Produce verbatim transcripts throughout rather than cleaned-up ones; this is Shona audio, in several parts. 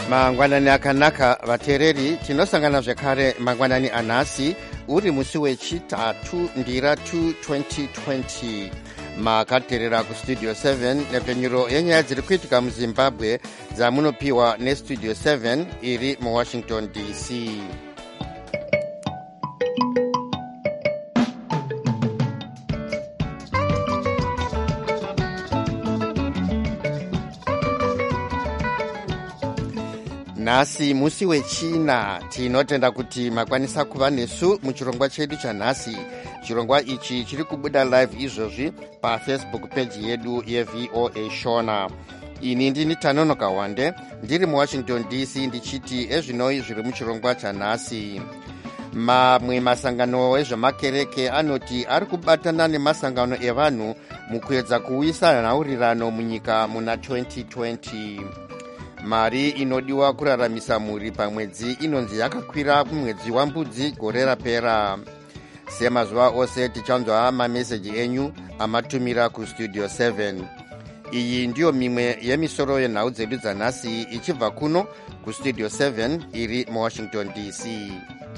mangwanani akanaka vateereri, tinosangana zvekare mangwanani anhasi uri musi wechitatu ndira two twenty twenty. makateerera kustudio seven nepfenyuro yenyaya dziri kuitika muzimbabwe dzamunopiwa nestudio seven iri muwashington D C. nhasi musi wechina, tinotenda kuti makwanisa kuva nesu muchirongwa chedu chanhasi. chirongwa ichi chiri kubuda live izvozvi pafacebook page yedu yeV O A Shona. ini ndini Tanonoka Wande ndiri muwashington D C ndichiti ezvinoi zviri muchirongwa chanhasi. mamwe masangano ezvemakereke anoti ari kubatana nemasangano evanhu mukuedza kuuyisa nhaurirano munyika muna twenty twenty. mari inodiwa kuraramisa mhuri pamwedzi inonzi yakakwira kumwedzi wambudzi gore rapera. semazuva ose tichanzwa mameseji enyu amatumira kustudio seven. iyi ndiyo mimwe yemisoro yenhau dzedu dzanhasi ichibva kuno kustudio seven iri muwashington D C.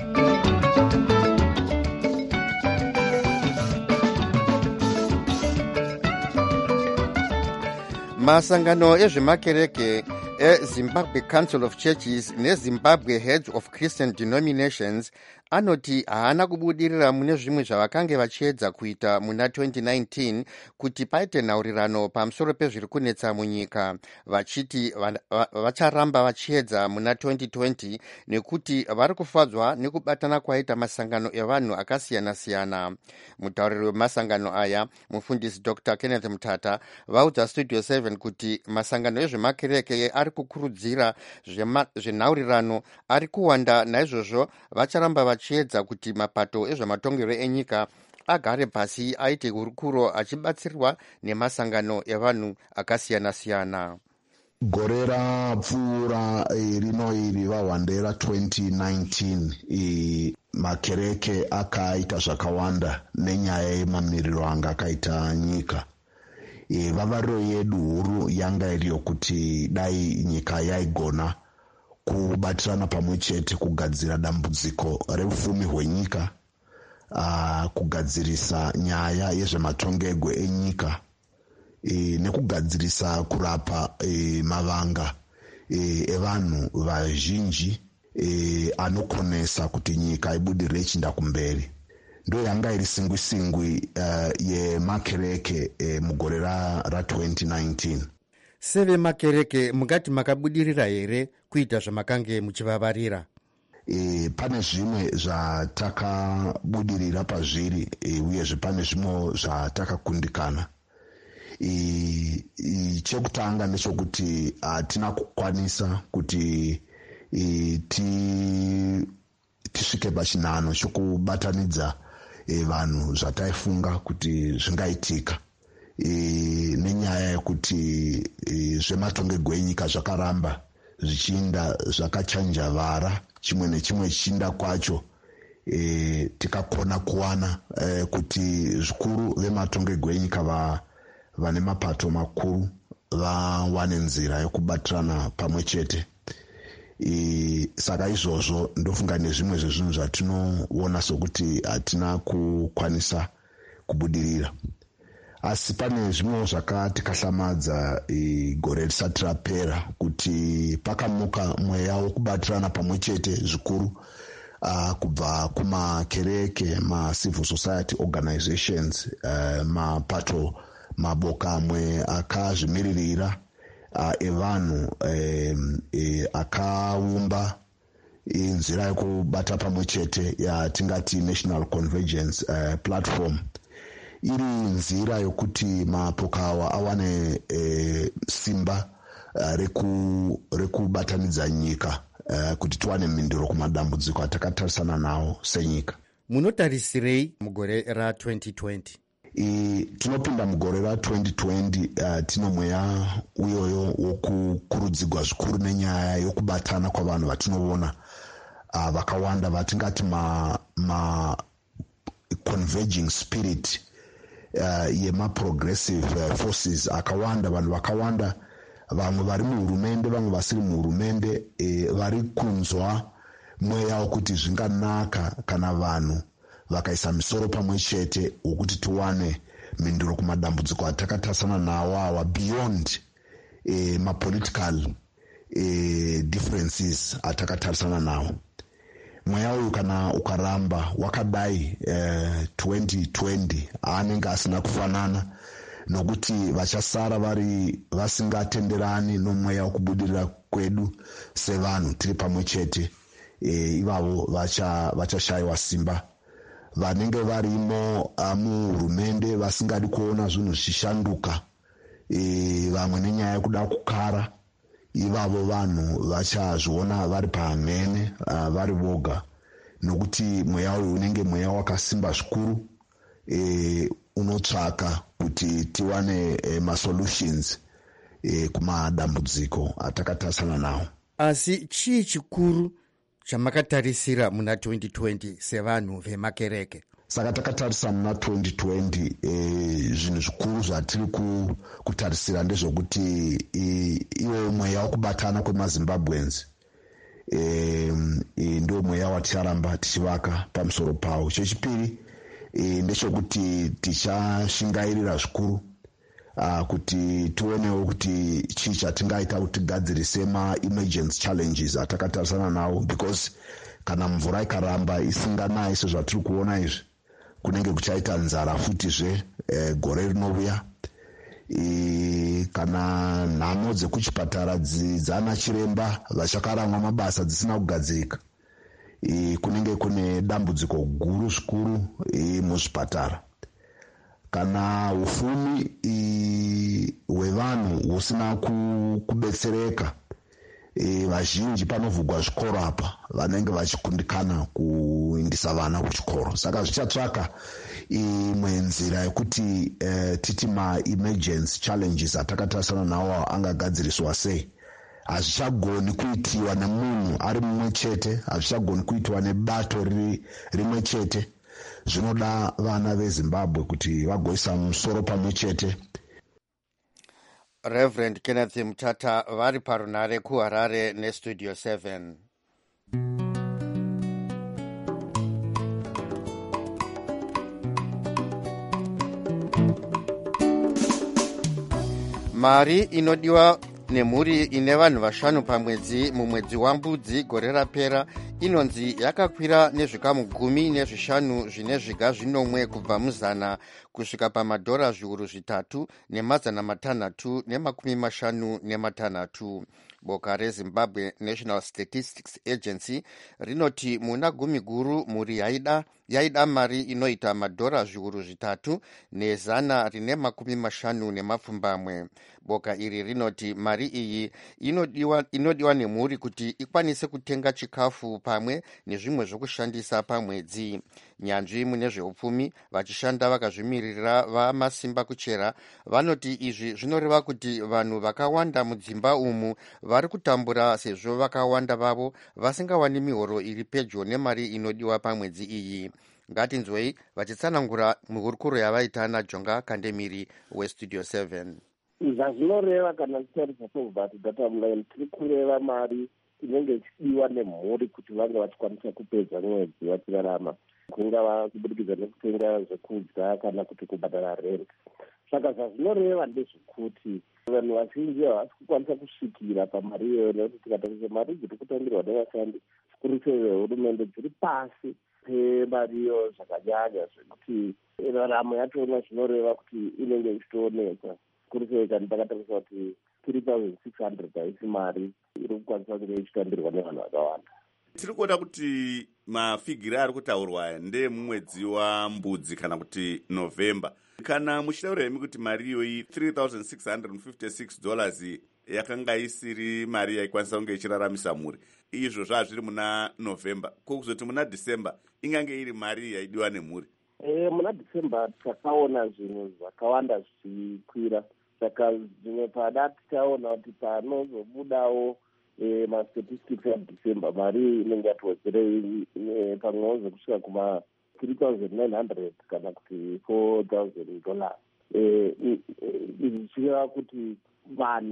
masangano ezvemakereke eZimbabwe Council of Churches neZimbabwe Heads of Christian Denominations anoti haana kubudirira mune zvimwe zvavakange vachiedza kuita muna twenty nineteen kuti paite nhaurirano pamusoro pezviri kunetsa munyika, vachiti vacharamba vachiedza muna twenty twenty nekuti vari kufadzwa nekubatana kwaita masangano evanhu akasiyana-siyana. mutauriri wemasangano aya mufundisi Doctor Kenneth Mutata vaudza studio seven kuti masangano ezvemakereke ari kukurudzira zvenhaurirano ari kuwanda, naizvozvo vacharamba vachiedza kuti mapato ezvematongero enyika agare pasi aite hurukuro achibatsirwa nemasangano evanhu akasiyana-siyana. gore rapfuura rino iri vahwandera twenty nineteen i makereke akaita zvakawanda nenyaya yemamiriro anga akaita nyika. E, vavariro yedu huru yanga iri yokuti dai nyika yaigona kubatirana pamwe chete kugadzira dambudziko reupfumi hwenyika, uh, kugadzirisa nyaya yezvematongegwe enyika, e, nekugadzirisa kurapa e, mavanga e, evanhu vazhinji e, anokonesa kuti nyika ibudirire ichinda kumberi. ndo yanga iri singwi-singwi uh, yemakereke uh, mugore ra twenty nineteen. sevemakereke mungati makabudirira here kuita zvamakange muchivavarira? E, pane zvimwe zvatakabudirira pazviri, e, uyezve pane zvimwe zvatakakundikana. E, e, chekutanga nechokuti hatina kukwanisa kuti e, ti, tisvike pachinano chokubatanidza e, vanhu zvataifunga kuti zvingaitika. E, nenyaya yekuti e, zvematongegwe enyika zvakaramba zvichiinda zvakachanjavara, chimwe nechimwe chichiinda kwacho. E, tikakona kuwana e, kuti zvikuru vematongegwe enyika va, vane mapato makuru vawane nzira yokubatirana pamwe chete. E, saka izvozvo ndofunga nezvimwe zvezvinhu zvatinoona sokuti hatina kukwanisa kubudirira. asi pane zvimwe zvakatikahlamadza e, gore risati rapera kuti pakamuka mweya wokubatirana pamwe chete zvikuru uh, kubva kumakereke, ma-civil society organizations, uh, mapato maboka amwe akazvimiririra uh, evanhu um, e, akaumba nzira yekubata pamwe chete yatingati National Convergence uh, Platform, iri nzira yokuti mapoka awa awane e, simba uh, reku, rekubatanidza nyika uh, kuti tiwane mhinduro kumadambudziko atakatarisana nawo senyika. Munotarisirei mugore ra twenty twenty? E, tinopinda mugore ra twenty twenty uh, tino mweya uyoyo wokukurudzigwa zvikuru nenyaya yokubatana kwavanhu vatinoona uh, vakawanda vatingati ma, ma converging spirit uh, yema progressive uh, forces akawanda, vanhu vakawanda vamwe vari muhurumende vamwe vasiri muhurumende e, vari kunzwa mweya wekuti zvinganaka kana vanhu vakaisa misoro pamwe chete wokuti tiwane mhinduro kumadambudziko atakatasana nawo awa beyond e, mapolitical e, differences atakatarisana nawo. Mweya uyu kana ukaramba wakadai eh, twenty twenty anenge asina kufanana nokuti vachasara vari vasingatenderani nomweya wekubudirira kwedu sevanhu tiri pamwe chete e, ivavo vachashayiwa simba. Vanenge varimo uh, muhurumende vasingadi kuona zvinhu zvichishanduka e, vamwe nenyaya yekuda kukara, ivavo vanhu vachazviona vari pamhene uh, vari voga nokuti mweya uyu unenge mweya wakasimba zvikuru e, unotsvaka kuti tiwane e, masolutions e, kumadambudziko atakatasana nawo. Asi chii chikuru chamakatarisira muna twenty twenty sevanhu vemakereke? Saka takatarisa muna twenty twenty e, zvinhu zvikuru zvatiri kutarisira ndezvokuti e, iwo mweya wekubatana kwemazimbabwenzi e, e, ndio mweya waticharamba tichivaka pamusoro pawo. Chechipiri e, ndechekuti tichashingairira zvikuru uh, kuti tionewo kuti chii chatingaita kuti tigadzirise ma-emergency challenges atakatarisana nawo, because kana mvura ikaramba isinganayi sezvatiri kuona izvi kunenge kuchaita nzara futizve e, gore rinouya e, kana nhamo dzekuchipatara dzana chiremba vachakaramwa mabasa dzisina kugadzirika e, kunenge kune dambudziko guru zvikuru e, muzvipatara. Kana ufumi e, hwevanhu husina kubetsereka e, vazhinji panovhugwa zvikoro apa vanenge vachikundikana kuindisa vana kuchikoro. Saka zvichatsvaka imwe nzira yekuti e, titi ma-emergency challenges atakatarisana nawo angagadziriswa sei. Hazvichagoni kuitiwa nemunhu ari mumwe chete, hazvichagoni kuitiwa nebato riri rimwe chete. Zvinoda vana veZimbabwe kuti vagoisa musoro pamwe chete. Reverend Kenneth Mutata vari parunare kuHarare neStudio seven. Mari inodiwa nemhuri ine vanhu vashanu pamwedzi mumwedzi waMbudzi gore rapera inonzi yakakwira nezvikamu gumi nezvishanu zvine zviga zvinomwe kubva muzana kusvika pamadhora zviuru zvitatu nemazana matanhatu nemakumi mashanu nematanhatu. Boka reZimbabwe National Statistics Agency rinoti muna gumi guru mhuri yaida, yaida mari inoita madhora zviuru zvitatu nezana rine makumi mashanu nemapfumbamwe. Boka iri rinoti mari iyi inodiwa, inodiwa nemhuri kuti ikwanise kutenga chikafu pamwe nezvimwe zvokushandisa pamwedzi. Nyanzvi mune zveupfumi vachishanda vakazvimirira vamasimba kuchera vanoti izvi zvinoreva kuti vanhu vakawanda mudzimba umu vari kutambura sezvo vakawanda vavo vasingawani mihoro iri pedyo nemari inodiwa pamwedzi iyi. Ngatinzwei vachitsanangura muhurukuro yavaita naJonga Kandemiri weStudio seven. Zvazvinoreva kana titarisa sobvati data online tiri kureva mari inenge ichidiwa nemhuri kuti vange vachikwanisa kupedza mwedzi vachirarama, kungava kubudikidza nekutenga zvekudya kana kuti kubhadhara rent. Saka zvazvinoreva ndezvekuti vanhu vazhinji havasi kukwanisa kusvikira pamari iyoyo, nekuti tikatarisa mari dziri kutandirwa nevashandi zvikuru sei vehurumende dziri pasi pemari iyo zvakanyanya, zvekuti raramo yachona zvinoreva kuti inenge ichitooneka zvikuru sei kana takatarisa kuti three thousand six hundred haisi mari iri kukwanisa kunge ichitandirwa nevanhu vakawanda. Tiri kuona kuti mafigiri ari kutaurwa ndeemumwedzi waMbudzi kana kuti November. Kana muchitaura hemi kuti mari iyoyi three thousand six hundred fifty-six dollars yakanga isiri mari yaikwanisa kunge ichiraramisa mhuri, izvo zvazviri muna November, kokuzoti muna December ingange iri mari yaidiwa nemhuri? E, muna December takaona zvinhu zvakawanda zvichikwira, saka zvimwe pada tichaona kuti panozobudawo E, ma-statistics ya December mari inenge yatowedzerei e, pamwewo kusvika kuma three thousand nine hundred kana kuti four thousand dollars. Izvi zvichireva kuti vanhu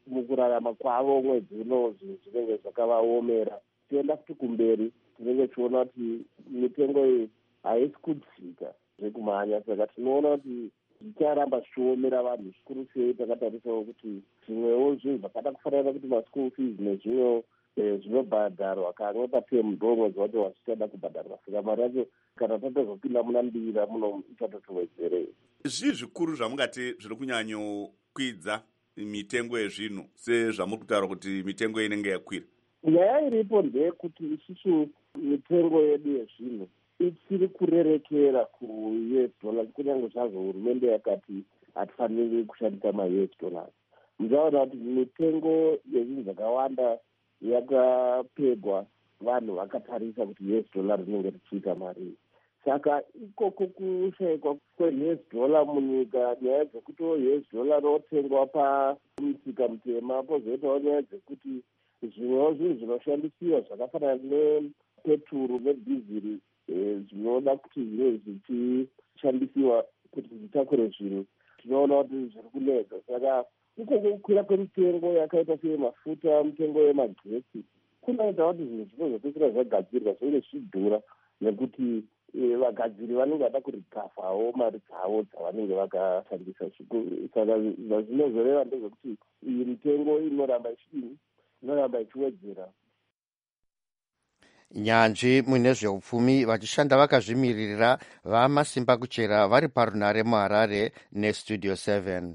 mukurarama kwavo mwedzi uno zvinhu zvinenge zvakavaomera. Tienda futi kumberi tinenge tichiona kuti mitengo iyi haisi kudzika zvekumhanya, saka tinoona kuti zvicharamba zvichiomera vanhu zvikuru sei takatarisawo kuti zvimwewo zvinhu zvakada kufanira kuti maschool fees nezvimwewo zvinobhadharwa kamwe patemu ndo mwedzi wacho wazvichada kubhadharwa, saka mari yacho kana tatozopinda muna mbira muno ichatotiwedzerei. Zvii zvikuru zvamungati zviri kunyanyokwidza mitengo yezvinhu sezvamuri kutaura kuti mitengo inenge yakwira? Nyaya iripo ndeyekuti isusu mitengo yedu yezvinhu ichiri kurerekera ku-U S dollars, kunyange zvazvo hurumende yakati hatifaniri kushandisa ma-U S dollars. Muchaona kuti mitengo yezvinhu zvakawanda yakapegwa vanhu vakatarisa kuti U S dollar rinenge richiita mari. Saka ikoko kushayikwa kwe-U S dollar munyika, nyaya dzekuti U S dollar rinotengwa pamusika mutema, pozoitawo nyaya dzekuti zvimwewo zvinhu zvinoshandisiwa zvakafanana nepeturu nedhiziri zvinoda kuti zvinge zvichishandisiwa kuti zvitakure zvinhu, tinoona kuti zviri kunetsa. Saka ikoko kukwira kwemitengo yakaita seyemafuta, mitengo yemagetsi, kunoita kuti zvinhu zvinozopedzisira zvagadzirwa zvinge zvichidhura nekuti vagadziri vanenge vada kurikafawo mari dzavo dzavanenge vakashandisa. Saka zvinozoreva ndezvekuti iyi mitengo inoramba ichidini, inoramba ichiwedzera. Nyanzvi mune zveupfumi vachishanda vakazvimiririra vamasimba kuchera vari parunare muHarare nestudio seven.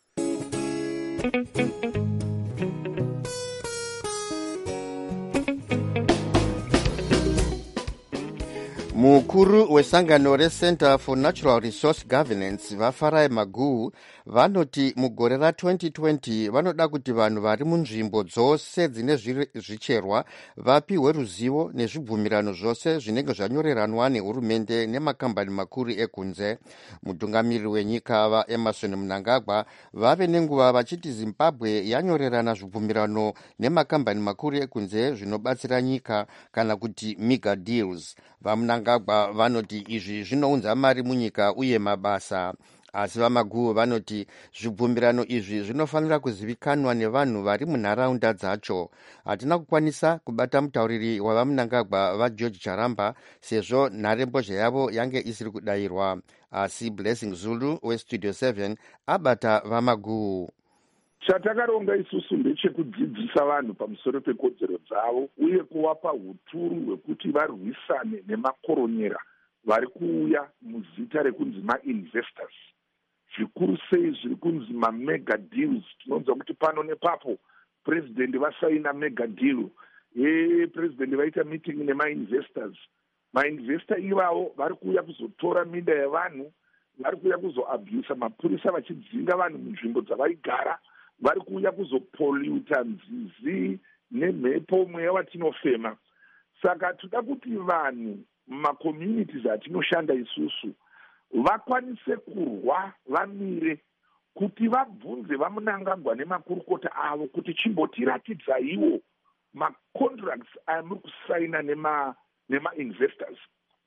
Mukuru wesangano reCenter for Natural Resource Governance vaFarai Maguhu vanoti mugore ra-twenty twenty vanoda kuti vanhu vari munzvimbo dzose dzine zvicherwa vapiwe ruzivo nezvibvumirano zvose zvinenge zvanyoreranwa nehurumende nemakambani makuru ekunze. Mutungamiriri wenyika vaEmerson Mnangagwa vave nenguva vachiti Zimbabwe yanyorerana zvibvumirano nemakambani makuru ekunze zvinobatsira nyika kana kuti mega deals. VaMnangagwa vanoti izvi zvinounza mari munyika uye mabasa. Asi vaMaguhu vanoti zvibvumirano izvi zvinofanira kuzivikanwa nevanhu vari munharaunda dzacho. Hatina kukwanisa kubata mutauriri wavaMnangagwa vaGeorge Charamba sezvo nharembozha yavo yange isiri kudayirwa. Asi Blessing Zulu westudio seven abata vaMaguhu. Chatakaronga isusu ndechekudzidzisa vanhu pamusoro pekodzero dzavo uye kuvapa huturu hwekuti varwisane nemakoronyera vari kuuya muzita rekunzi ma-investors. Zvikuru sei zviri kunzi ma-mega deals. Tinonzwa kuti pano nepapo president vasaina mega deal, e president vaita meeting nema-investors. Ma-investor ivavo vari kuuya kuzotora minda yevanhu, vari kuuya kuzoabhusa mapurisa vachidzinga vanhu munzvimbo dzavaigara, vari kuuya kuzopolluta nzizi nemhepo mweya watinofema. Saka toda kuti vanhu mumakommunities atinoshanda isusu vakwanise kurwa vamire kuti vabvunze vaMnangagwa nemakurukota avo kuti chimbotiratidzaiwo macontracts amuri kusaina nema nema-investors.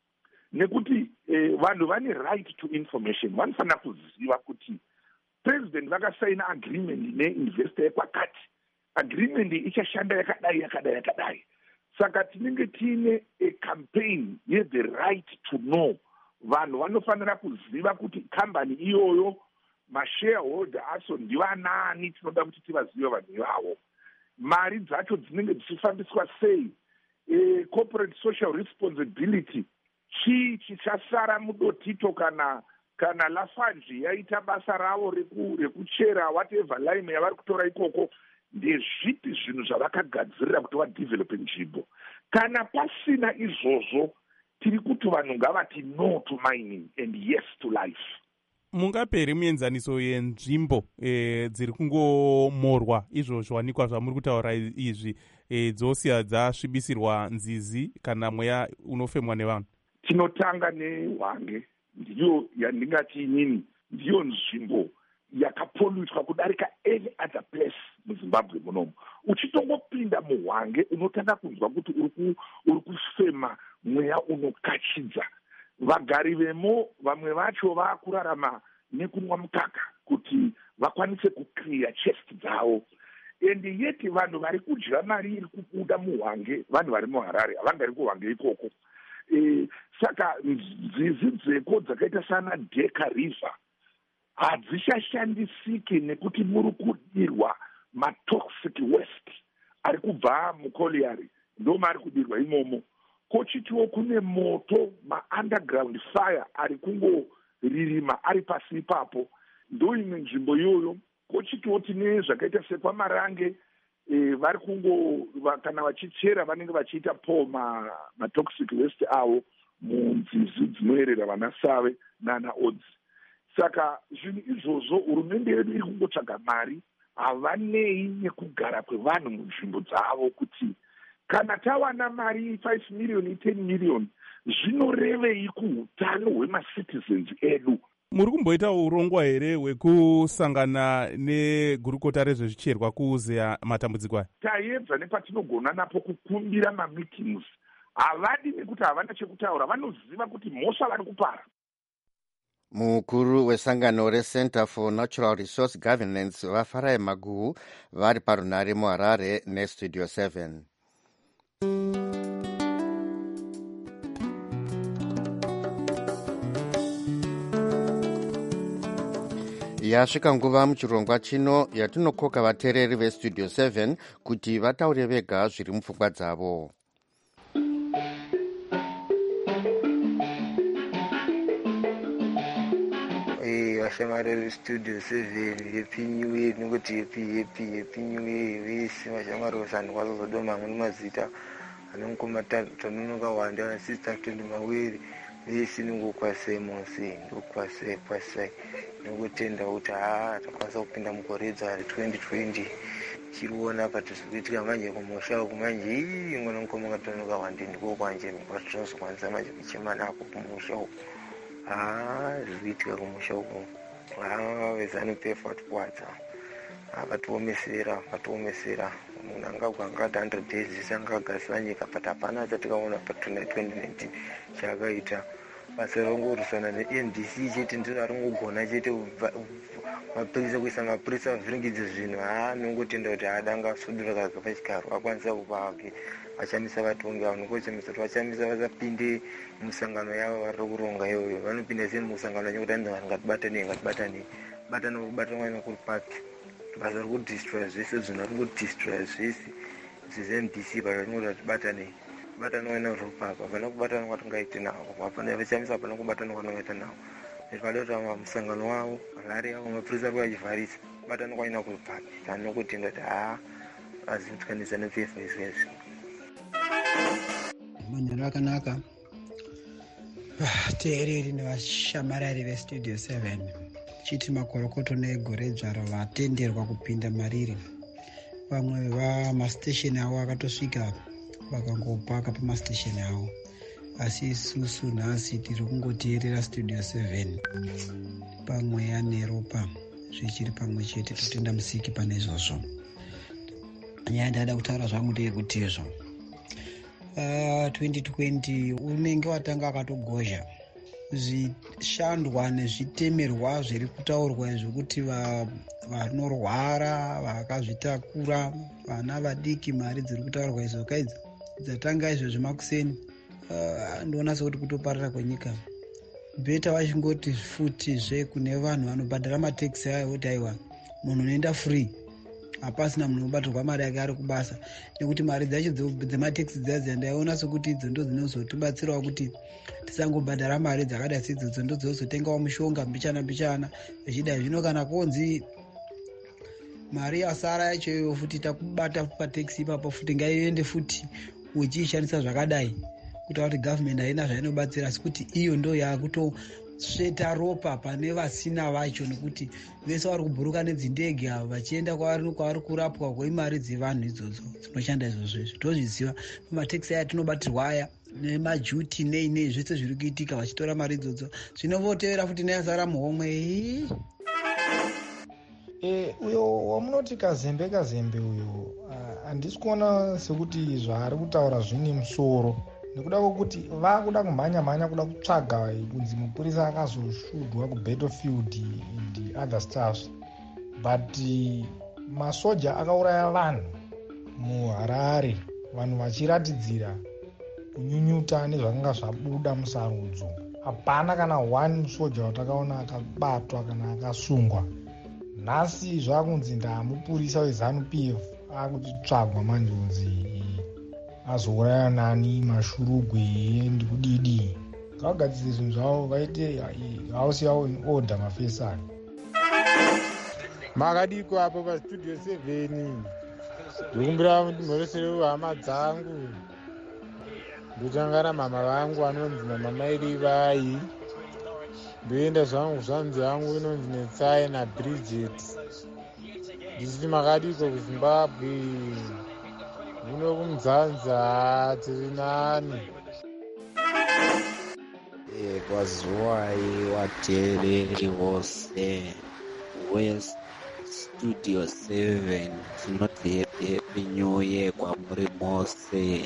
Nekuti eh, vanhu vane right to information. Vanofanira kuziva kuti president vakasaina agreement neinvestor yekwakati, agreement ichashanda yakadai yakadai yakadai. Saka tinenge tiine a campaign ye the right to know. Vanhu vanofanira kuziva kuti kambani iyoyo mashareholder aso ndivanani, tinoda kuti tivazive vanhu ivavo. Mari dzacho dzinenge dzichifambiswa sei, e, corporate social responsibility, chii chichasara mudotito kana kana lafanji yaita basa ravo rekuchera whatever lime yavari kutora ikoko. Ndezvipi zvinhu zvavakagadzirira kuti vadevelope nzvimbo. Kana pasina izvozvo tiri kuti vanhu ngavati no to mining and yes to life. Mungaperi muenzaniso yenzvimbo e, dziri kungomorwa izvo zvawanikwa zvamuri kutaura izvi e, dzosiya dzasvibisirwa nzizi kana mweya unofemwa nevanhu? Tinotanga neHwange, ndiyo yandingati inini ndiyo nzvimbo yakapolutwa kudarika any other place muZimbabwe munomu. Uchitongopinda muHwange unotanga kunzwa kuti uri kufema mweya unokachidza. Vagari vemo vamwe vacho vakurarama nekunwa mukaka kuti vakwanise kuclear chest dzavo. and yeti vanhu vari kudya mari iri kubuda muhwange vanhu vari muharare havangari kuhwange ikoko. E, saka nzizi dzeko dzakaita sana Deka River hadzishashandisiki nekuti muri kudirwa matoxic waste ari kubva mukoliyari ndo mari kudirwa imomo. Kochitiwo kune moto ma-underground fire ari kungoririma ari pasi ipapo, ndo imwe nzvimbo iyoyo. Kochitiwo tine zvakaita sekwaMarange e, vari kungo kana vachichera vanenge vachiita po matoxic ma waste avo munzizi dzinoyerera vanasave nana Odzi. Saka zvinhu izvozvo hurumende yedu iri kungotsvaga mari, havanei nekugara kwevanhu munzvimbo dzavo, kuti kana tawana mari five million ten million zvinorevei kuutano hwemacitizens edu. Muri kumboita urongwa here hwekusangana negurukota rezvezvicherwa kuzeya matambudziko aya? Taedza nepatinogona napo kukumbira mameetings. Havadi nekuti havana chekutaura, vanoziva kuti mhosva vari kupara. Mukuru wesangano reCenter for Natural Resource Governance vaFarai Maguhu vari parunare muHarare neStudio seven. Yasvika nguva muchirongwa chino yatinokoka vateereri veStudio seven kuti vataure vega zviri mupfungwa dzavo. Vashamwari Studio seven, happy new year, ningoti happy happy happy new year vese vashamwari vashandu kwazozodoma amweni mazita anonkomata tanonoka wanda na sister tendo mawiri vese ningokwasai monse ndokwasai kwasai ningotenda kuti haa takwanisa kupinda mukore dzari twenty twenty chiriona patizikuitika manje kumusha kumanje ii ngona nkomoka tanonoka wanda ndiko kwanje kwatinozokwanisa manje kuchema napo kumusha uko. Ah, zviitika kumusha uko. Ah, vezanipefa vatikwadza. Ah, vatiomesera, vatiomesera. Munhu angagwa angati one hundred days zvisanga agasira nyika, but hapana chatikaona patwenty nineteen chakaita. Basa rongorwisana ne-N D C chete ndiro ringogona chete mapurisa kuisa mapurisa vhiringidze zvinhu. Ah, nongotenda kuti adanga sudurika pachigaro akwanisa kupa hake. Vachamisa vatongi avo nokochamisa kuti vachamisa vasapinde musangano yavo vari kuronga iyoyo. Vanopinda sei musangano nekuti anzi vanhu ngatibatanei ngatibatanei batana kubatana kwaina kuri paki. Basa riri kudistroya zvese zvinhu vari kudistroya zvese zve-N D C basa rinoti vatibatanei batana kwaina kuri paki. Hapana kubatana kwatingaite navo, hapana vachamisa, hapana kubatana kwatingaita navo. Zvada kuti musangano wavo Harare yavo mapurisa ari vachivharisa batana kwaina kuri paki. Tanokutenda kuti haa azivutikanisa nepfefa izvezvi. Manhero akanaka teereri nevashamarari veStudio seven, chiti makorokoto negore dzvaro vatenderwa kupinda mariri. Vamwe vamastation avo akatosvika vakangopaka pamastation avo, asi isusu nhasi tiri kungoteerera Studio seven pamwe aneropa zvichiri pamwe chete. Totenda musiki pane izvozvo. Nyaya ndada kutaura zvangu ndeyekuti izvo Uh, twenty twenty unenge watanga akatogozha. Zvishandwa nezvitemerwa zviri kutaurwa zvekuti vanorwara, vakazvitakura, vana vadiki, mari dziri kutaurwa izvo kaidzi dzatanga izvo zvemakuseni. Uh, ndoona sekuti kutoparira kwenyika. Bheta vachingoti futizve kune vanhu vanobhadhara matekisi ayo kuti aiwa munhu unoenda free, hapasina munhu unobatirwa mari yake ari kubasa, nekuti mari dzacho dzematekisi dzadzi ndaiona sekuti idzo ndo dzinozotibatsirawo kuti tisangobhadhara mari dzakadai seidzodzo ndo dzinozotengawo mushonga mbichana mbichana zvichidai. Zvino kana konzi mari yasara yacho iyoyo futi takubata patekisi ipapo futi ngaiende futi uchiishandisa zvakadai, kutaura kuti gavhmendi haina zvainobatsira, asi kuti iyo ndo yaakutosveta ropa pane vasina vacho, nekuti vese vari kubhuruka nedzindege avo vachienda kwavari kwavari kurapwa kwemari dzevanhu idzodzo dzinoshanda izvozvezvo. Tozviziva pamatekisi aya tinobatirwa aya nemajuti nei nei zvese zviri kuitika vachitora mari idzodzo. Zvinovotevera futi neyasara muhomwe. E, uyo wamunoti kazembe kazembe uyo handisi uh, kuona sekuti zvaari kutaura zvine musoro, nekuda kwokuti vakuda kumhanya mhanya kuda kutsvaga kunzi mupurisa akazoshudwa kubattlefield and other stuffs, but uh, masoja akauraya vanhu muharare, vanhu vachiratidzira kunyunyuta nezvakanga zvabuda musarudzo. Hapana kana one musoja watakaona akabatwa kana akasungwa. Nhasi zvakunzi ndamupurisa wezanu P F akuchitsvagwa manje kunzi azouraya nani, mashurugwe ndikudidi. Ngavagadzire zvinhu zvavo, vaite house yavo in order mafesani. Makadiko apo pastudio seven ndikumbira mhoresero hama dzangu ndotangana mama vangu anonzi namamairi vai, ndoenda zvangu zvanzi yangu inonzi netsai naBridget. Ndisiti makadiko kuZimbabwe, uno kumdzanza tiri nani. Kwaziwai wateereri vose West Studio seven, tinoti happy happy new year kwamuri mose,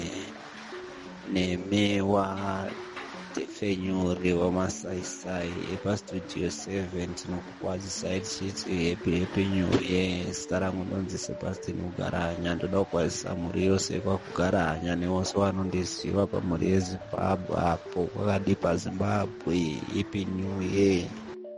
nemewa defenyuri wamasaisai epastudio seven tinokukwazisai tichiti happy happy new year. Zita rangu ndonzi Sebastian Ugaranya, ndoda kukwazisa mhuri yose kwakugaranya nevose vanondiziva pamhuri yeZimbabwe apo kwakadi paZimbabwe. Happy new year.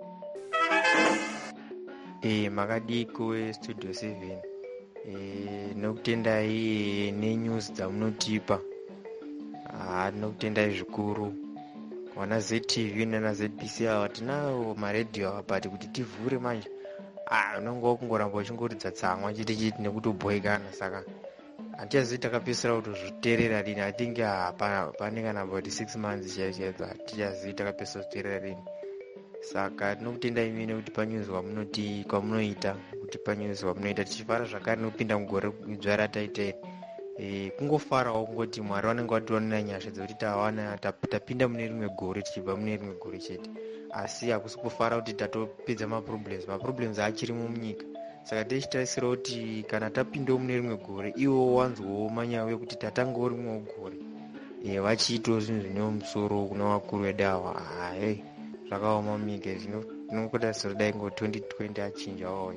E, makadiko estudio seven, e, nokutendai nenews dzamunotipa. Ah, nokutendai zvikuru. Wana Z T V nana Z B C ava tinawo maredhiyo ava, but kuti tivhure manje ah unongo kungoramba uchingoridza tsamwa chiti chiti nekutobhoikana. Saka hatichazivi takapedzisira kutozviteerera rini. I think ah, pane kana about six months chaichaidza hatichazivi takapedzisira kuzviteerera rini. Saka tinokutenda imi nekuti panews wamunoti kwamunoita, kuti panews wamunoita tichifara zvakare nekupinda mugore dzvara taitei. E, kungofarawo kungoti Mwari vanenge vatiwanira nyasha dzekuti tawana tapinda mune rimwe gore tichibva mune rimwe gore chete, asi hakusi kufara kuti tatopedza maproblems. Maproblems achirimo munyika. Saka tichitarisira kuti kana tapindawo mune rimwe gore iwo wanzwawo manyawa ekuti tatangawo rimwewo gore, e, vachiitawo zvinhu zvine musoro kuna vakuru vedu ava. Hai, zvakaoma munyika. Zvinokotarisira dai ngo twenty twenty achinjawo.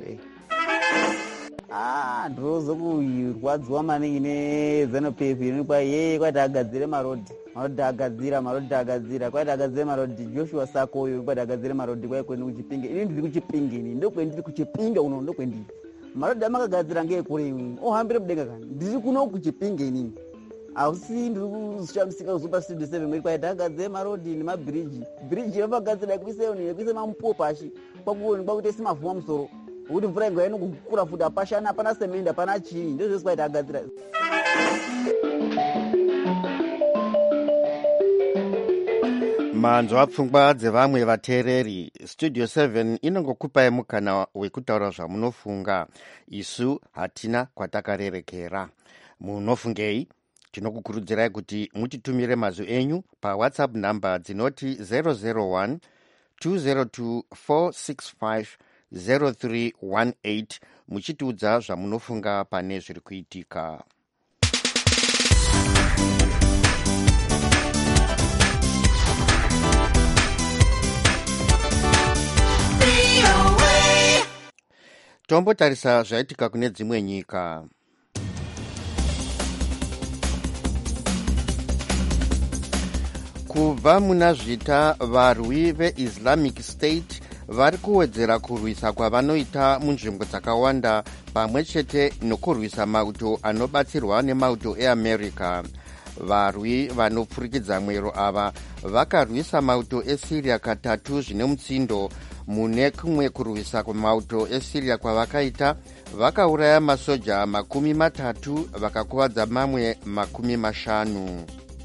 Ah, ndozokurwadziwa maningi nezano P F inoikwa ye kwati agadzire marodhi marodhi agadzira marodhi agadzira kwati agadzire marodhi. Joshua Sako uyu kwati agadzire marodhi kwai kwenu kuchipinge. Ini ndiri kuchipinge, ini ndokwendiri kuchipinge uno ndokwendiri. Marodhi amakagadzira ngekure iwe ohambire mudenga kani. Ndiri kuno kuchipinge inini. Ausi ndiri kushamisika kuzopa studio seven mwiri kwati agadzire marodhi nemabridge. Bridge yavagadzira kuise yoni kuise mamupo pashi. Kwakuoni kwakuite simavuma musoro. Kuti mvura ingo inokukura futi apashana hapana semende hapana chii. Ndizvo zvese kwaita agadzira. manzwa pfungwa dzevamwe vateereri. Studio seven inongokupai mukana wekutaura zvamunofunga. Isu hatina kwatakarerekera. Munofungei? Tinokukurudzirai kuti mutitumire mazwi enyu pawhatsapp namba dzinoti zero zero one two zero two four six five zero three one eight muchitiudza zvamunofunga pane zviri kuitika. Tombotarisa zvaitika kune dzimwe nyika. Kubva muna zvita varwi veIslamic State vari kuwedzera kurwisa kwavanoita munzvimbo dzakawanda pamwe chete nokurwisa mauto anobatsirwa nemauto eAmerica. Varwi vanopfurikidza mwero ava vakarwisa mauto eSyria katatu zvine mutsindo. Mune kumwe kurwisa kwamauto eSyria kwavakaita, vakauraya masoja makumi matatu vakakuvadza mamwe makumi mashanu.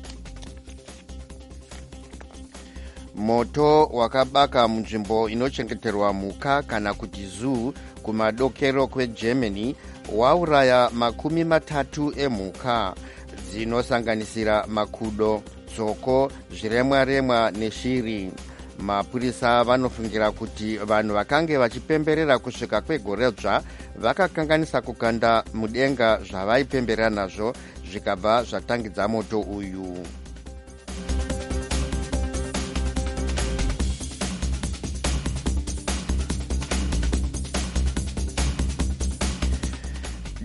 Moto wakabaka munzvimbo inochengeterwa mhuka kana kuti zoo kumadokero kweGermany wauraya makumi matatu emhuka dzinosanganisira makudo, tsoko, zviremwa-remwa neshiri. Mapurisa vanofungira kuti vanhu vakange vachipemberera kusvika kwegore dzva vakakanganisa kukanda mudenga zvavaipemberera nazvo zvikabva zvatangidza moto uyu.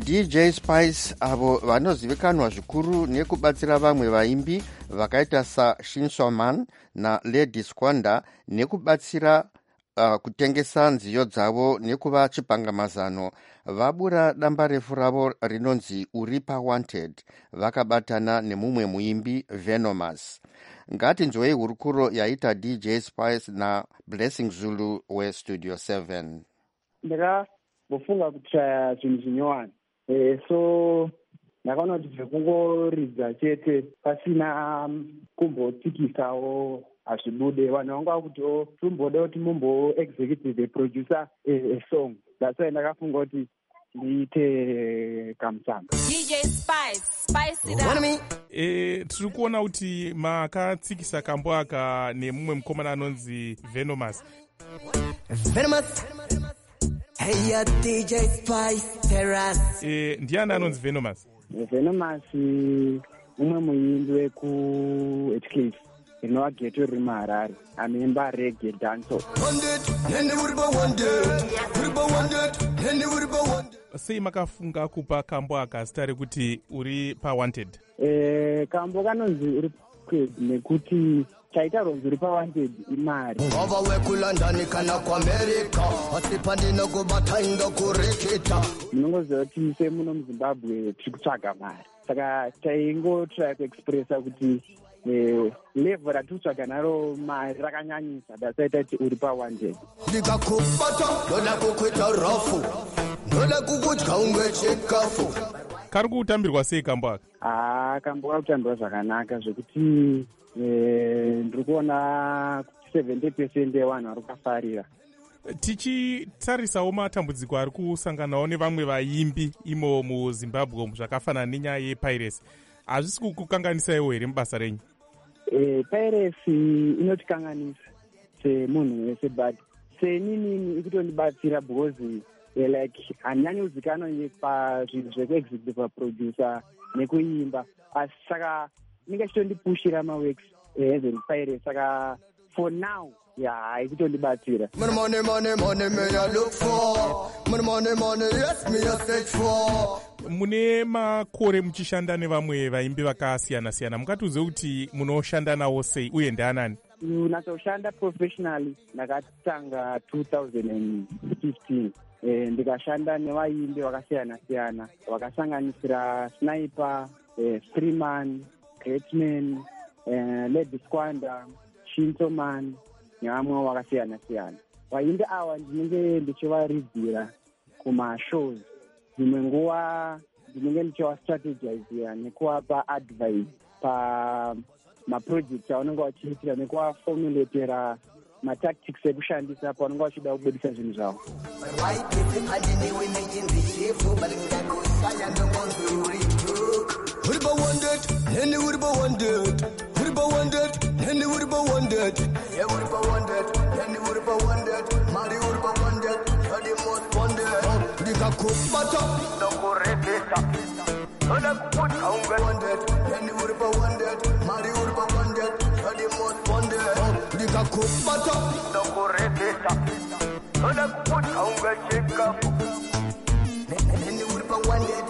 madj spice avo vanozivikanwa zvikuru nekubatsira vamwe vaimbi vakaita saShinsoman naLady Squander nekubatsira uh, kutengesa nziyo dzavo nekuva chipangamazano, vabura damba refu ravo rinonzi uri pawanted vakabatana nemumwe muimbi Venomous. Ngatinzwei hurukuro yaita dj Spice naBlessing Zulu westudio seven. ndakafunga kutraya zvinhu zvinyowani e, so ndakaona kuti zvekungoridza chete pasina kumbotikisawo hazvibude. vanhu vanga vakuti timboda kuti mumbo-executive producer a song. That's why ndakafunga kuti ndiite kamusamba. dj Spice, Spice it up. E, tiri kuona kuti makatsikisa kambo aka nemumwe mukomana anonzi Venomous. Venomous. Hey, ya D J Spice Terrace. E, ndiani anonzi Venomous? Venomous umwe muimbi weku-Heathcliff inova geto riri muHarare, anoimba reggae dancehall. Sei makafunga kupa kambo aka zita rekuti uri pawanted? E, kambo kanonzi uri pawanted nekuti chaita ronzi uri pawanted imari. Baba wekulondani kana kuAmerica asipandina kubatainga kureketa. Munongoziva kuti semuno muZimbabwe tiri kutsvaga mari, saka taingotry kuexpressa kuti Eh, level ratitsvaga naro mari rakanyanyisa. Dasaita kuti uri pawanted. Ndikakubata ndoda kukuita rafu, ndoda kukudya unge chikafu. Kari kutambirwa sei kambo aka? Ah, kambo kakutambirwa zvakanaka zvekuti eh, ndiri kuona kuti seventy percent yevanhu vari kukafarira. Tichitarisawo matambudziko ari kusanganawo nevamwe vaimbi imo muZimbabwe zvakafanana nenyaya yepiracy, hazvisi kukukanganisaiwo here mubasa renyu? Eh, piracy inotikanganisa semunhu wese, but seninini ikutondibatsira because eh, like hanyanyi uzikanwa pazvinhu zvekuexecutive producer nekuimba, asi saka inenge chitondipushira maworks as a piracy. Saka for now yeah, ikutondibatsira. Money, money, money, money, me I look for. Money, money, money, yes, me I search for. Mune makore muchishanda nevamwe vaimbi vakasiyana siyana, mungatiudze kuti munoshanda nawo sei uye ndeanani? Unatsoshanda professionally ndakatanga two thousand fifteen. Eh, ndikashanda nevaimbi vakasiyana siyana vakasanganisira Sniper, eh, Freeman, Greatman, eh, Lady Squander, Shinsoman nevamwe vakasiyana siyana. Vaimbi ava ndinenge ndichivaridzira kumashows. Dzimwe nguva ndinenge ndichivastrategizira nekuvapa advice pamaprojects avanenge vachiitira nekuvaformulatera matactics ekushandisa pavanenge vachida kubudisa zvinhu zvavo. Ndikakubata ndokureketa ndoda kukudya unge wanted yani uri pawanted mari uri pawanted yani most wanted. Ndikakubata ndokureketa ndoda kukudya unge chikafu yani uri pawanted.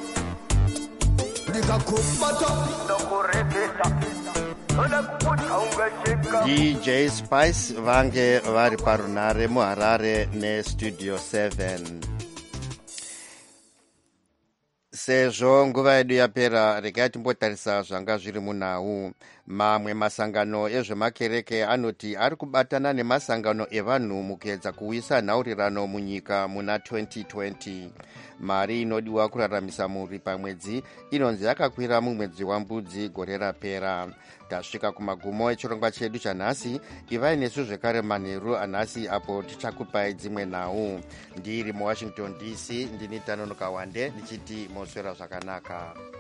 Ndikakubata ndokureketa ndoda kukudya unge chikafu. dj Spice vange vari parunare muHarare nestudio seven. Sezvo nguva yedu yapera, regai timbotarisa zvanga zviri munhau. Mamwe masangano ezvemakereke anoti ari kubatana nemasangano evanhu mukuedza kuuyisa nhaurirano munyika muna twenty twenty. Mari inodiwa kuraramisa mhuri pamwedzi inonzi yakakwira mumwedzi waMbudzi gore rapera. Tasvika kumagumo echirongwa chedu chanhasi. Ivai nesu zvekare manheru anhasi apo tichakupai dzimwe nhau. Ndiri muWashington D C, ndini Tanonoka Wande ndichiti moswera zvakanaka.